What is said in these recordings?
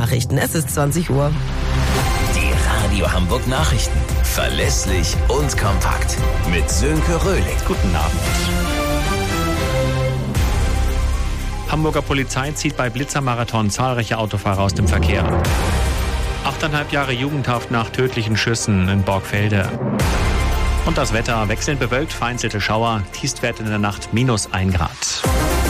Nachrichten. Es ist 20 Uhr. Die Radio Hamburg Nachrichten. Verlässlich und kompakt. Mit Sönke Röhling. Guten Abend. Hamburger Polizei zieht bei Blitzermarathon zahlreiche Autofahrer aus dem Verkehr. 8,5 Jahre Jugendhaft nach tödlichen Schüssen in Borgfelde. Und das Wetter: wechselnd bewölkt, vereinzelte Schauer, Tiefstwert in der Nacht -1 Grad.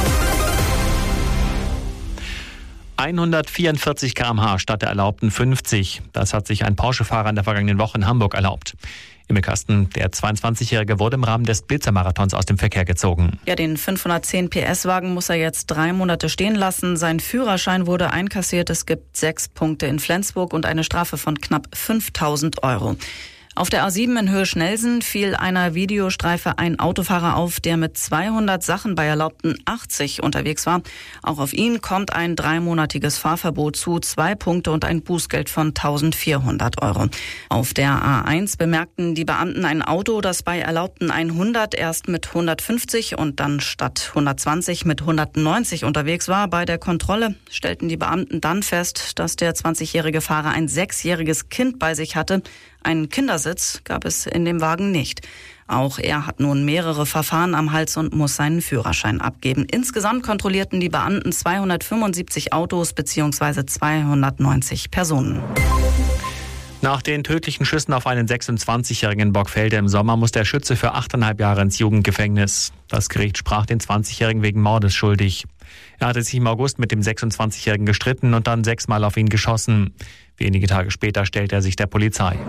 144 km/h statt der erlaubten 50. Das hat sich ein Porsche-Fahrer in der vergangenen Woche in Hamburg erlaubt. Imme Kasten, der 22-Jährige wurde im Rahmen des Blitzermarathons aus dem Verkehr gezogen. Ja, den 510 PS-Wagen muss er jetzt 3 Monate stehen lassen. Sein Führerschein wurde einkassiert. Es gibt 6 Punkte in Flensburg und eine Strafe von knapp 5.000 Euro. Auf der A7 in Höhe Schnelsen fiel einer Videostreife ein Autofahrer auf, der mit 200 Sachen bei erlaubten 80 unterwegs war. Auch auf ihn kommt ein 3-monatiges Fahrverbot zu, 2 Punkte und ein Bußgeld von 1.400 Euro. Auf der A1 bemerkten die Beamten ein Auto, das bei erlaubten 100 erst mit 150 und dann statt 120 mit 190 unterwegs war. Bei der Kontrolle stellten die Beamten dann fest, dass der 20-jährige Fahrer ein 6-jähriges Kind bei sich hatte. Einen Kindersitz gab es in dem Wagen nicht. Auch er hat nun mehrere Verfahren am Hals und muss seinen Führerschein abgeben. Insgesamt kontrollierten die Beamten 275 Autos bzw. 290 Personen. Nach den tödlichen Schüssen auf einen 26-Jährigen in Borgfelde im Sommer muss der Schütze für 8,5 Jahre ins Jugendgefängnis. Das Gericht sprach den 20-Jährigen wegen Mordes schuldig. Er hatte sich im August mit dem 26-Jährigen gestritten und dann 6-mal auf ihn geschossen. Wenige Tage später stellte er sich der Polizei.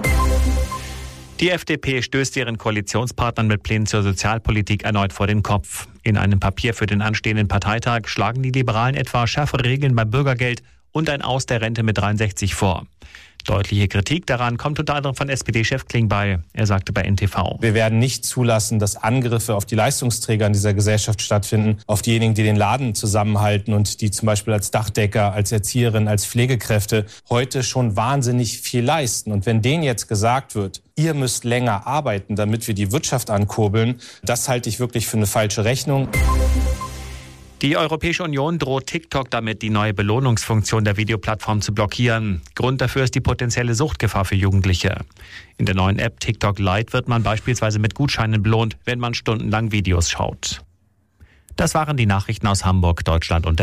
Die FDP stößt ihren Koalitionspartnern mit Plänen zur Sozialpolitik erneut vor den Kopf. In einem Papier für den anstehenden Parteitag schlagen die Liberalen etwa schärfere Regeln beim Bürgergeld und ein Aus der Rente mit 63 vor. Deutliche Kritik daran kommt unter anderem von SPD-Chef Klingbeil. Er sagte bei NTV: Wir werden nicht zulassen, dass Angriffe auf die Leistungsträger in dieser Gesellschaft stattfinden, auf diejenigen, die den Laden zusammenhalten und die zum Beispiel als Dachdecker, als Erzieherin, als Pflegekräfte heute schon wahnsinnig viel leisten. Und wenn denen jetzt gesagt wird, ihr müsst länger arbeiten, damit wir die Wirtschaft ankurbeln, das halte ich wirklich für eine falsche Rechnung. Die Europäische Union droht TikTok damit, die neue Belohnungsfunktion der Videoplattform zu blockieren. Grund dafür ist die potenzielle Suchtgefahr für Jugendliche. In der neuen App TikTok Lite wird man beispielsweise mit Gutscheinen belohnt, wenn man stundenlang Videos schaut. Das waren die Nachrichten aus Hamburg, Deutschland und